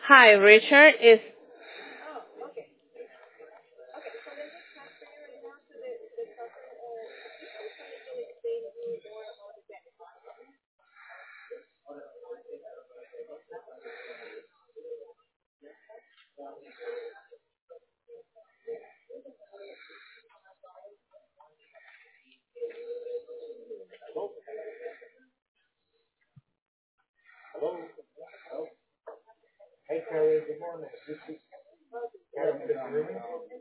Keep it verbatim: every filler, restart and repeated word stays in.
Hi, Richard. Is Hey, Carrie, good morning. This is Carrie. Can you hear me?